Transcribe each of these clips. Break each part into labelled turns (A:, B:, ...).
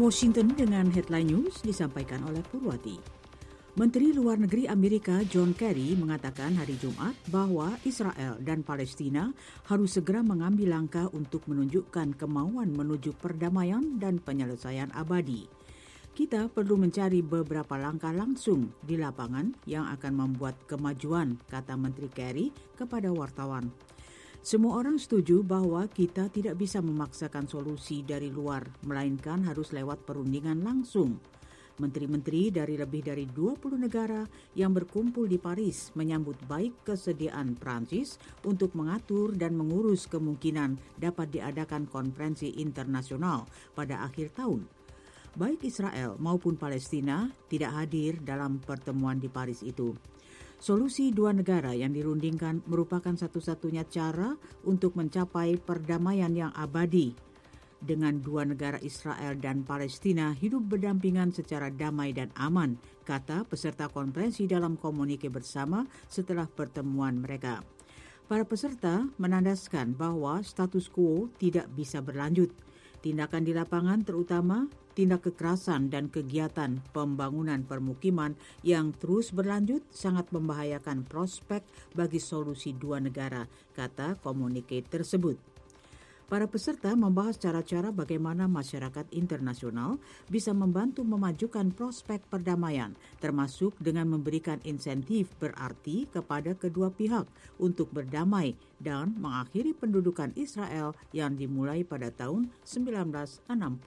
A: Washington dengan headline news disampaikan oleh Purwati. Menteri Luar Negeri Amerika John Kerry mengatakan hari Jumat bahwa Israel dan Palestina harus segera mengambil langkah untuk menunjukkan kemauan menuju perdamaian dan penyelesaian abadi. Kita perlu mencari beberapa langkah langsung di lapangan yang akan membuat kemajuan, kata Menteri Kerry kepada wartawan. Semua orang setuju bahwa kita tidak bisa memaksakan solusi dari luar, melainkan harus lewat perundingan langsung. Menteri-menteri dari lebih dari 20 negara yang berkumpul di Paris menyambut baik kesediaan Prancis untuk mengatur dan mengurus kemungkinan dapat diadakan konferensi internasional pada akhir tahun. Baik Israel maupun Palestina tidak hadir dalam pertemuan di Paris itu. Solusi dua negara yang dirundingkan merupakan satu-satunya cara untuk mencapai perdamaian yang abadi. Dengan dua negara Israel dan Palestina hidup berdampingan secara damai dan aman, kata peserta konferensi dalam komunike bersama setelah pertemuan mereka. Para peserta menandaskan bahwa status quo tidak bisa berlanjut. Tindakan di lapangan terutama tindak kekerasan dan kegiatan pembangunan permukiman yang terus berlanjut sangat membahayakan prospek bagi solusi dua negara, kata komunike tersebut. Para peserta membahas cara-cara bagaimana masyarakat internasional bisa membantu memajukan prospek perdamaian, termasuk dengan memberikan insentif berarti kepada kedua pihak untuk berdamai dan mengakhiri pendudukan Israel yang dimulai pada tahun 1967.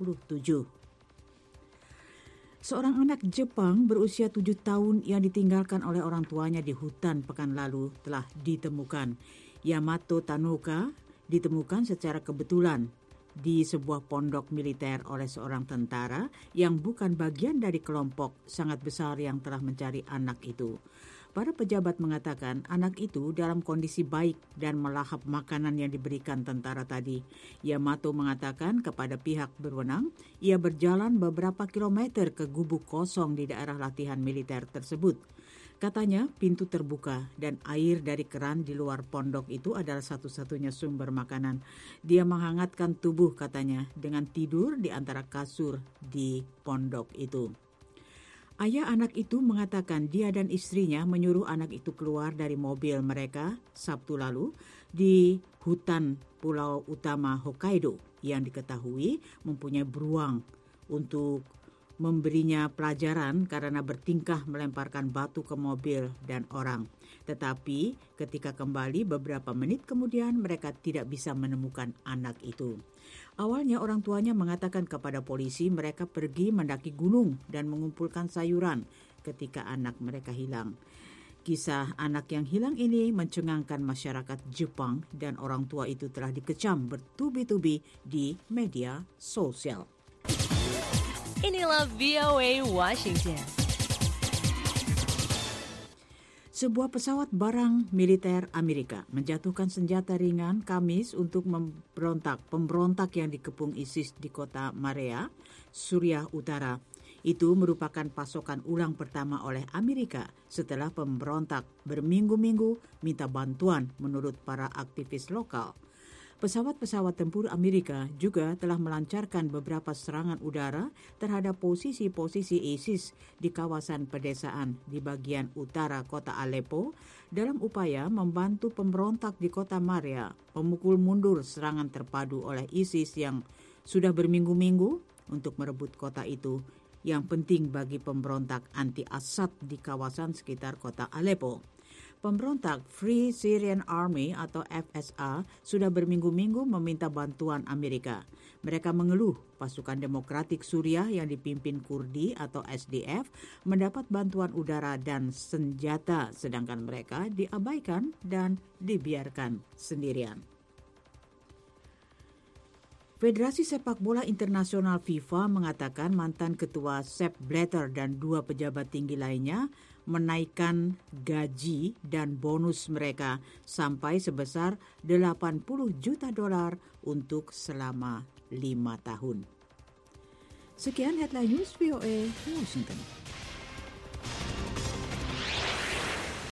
A: Seorang anak Jepang berusia 7 tahun yang ditinggalkan oleh orang tuanya di hutan pekan lalu telah ditemukan. Yamato Tanoka ditemukan secara kebetulan di sebuah pondok militer oleh seorang tentara yang bukan bagian dari kelompok sangat besar yang telah mencari anak itu. Para pejabat mengatakan anak itu dalam kondisi baik dan melahap makanan yang diberikan tentara tadi. Yamato mengatakan kepada pihak berwenang, ia berjalan beberapa kilometer ke gubuk kosong di daerah latihan militer tersebut. Katanya pintu terbuka dan air dari keran di luar pondok itu adalah satu-satunya sumber makanan. Dia menghangatkan tubuh katanya dengan tidur di antara kasur di pondok itu. Ayah anak itu mengatakan dia dan istrinya menyuruh anak itu keluar dari mobil mereka Sabtu lalu di hutan pulau utama Hokkaido yang diketahui mempunyai beruang untuk memberinya pelajaran karena bertingkah melemparkan batu ke mobil dan orang. Tetapi ketika kembali beberapa menit kemudian mereka tidak bisa menemukan anak itu. Awalnya orang tuanya mengatakan kepada polisi mereka pergi mendaki gunung dan mengumpulkan sayuran ketika anak mereka hilang. Kisah anak yang hilang ini mencengangkan masyarakat Jepang dan orang tua itu telah dikecam bertubi-tubi di media sosial.
B: Inilah VOA Washington.
A: Sebuah pesawat barang militer Amerika menjatuhkan senjata ringan Kamis untuk pemberontak yang dikepung ISIS di kota Marea, Suriah Utara. Itu merupakan pasokan ulang pertama oleh Amerika setelah pemberontak berminggu-minggu minta bantuan menurut para aktivis lokal. Pesawat-pesawat tempur Amerika juga telah melancarkan beberapa serangan udara terhadap posisi-posisi ISIS di kawasan pedesaan di bagian utara kota Aleppo dalam upaya membantu pemberontak di kota Marea memukul mundur serangan terpadu oleh ISIS yang sudah berminggu-minggu untuk merebut kota itu yang penting bagi pemberontak anti-Assad di kawasan sekitar kota Aleppo. Pemberontak Free Syrian Army atau FSA sudah berminggu-minggu meminta bantuan Amerika. Mereka mengeluh pasukan demokratik Suriah yang dipimpin Kurdi atau SDF mendapat bantuan udara dan senjata sedangkan mereka diabaikan dan dibiarkan sendirian. Federasi Sepak Bola Internasional FIFA mengatakan mantan ketua Sepp Blatter dan dua pejabat tinggi lainnya menaikkan gaji dan bonus mereka sampai sebesar $80 juta untuk selama 5 tahun. Sekian headline news VOA Washington.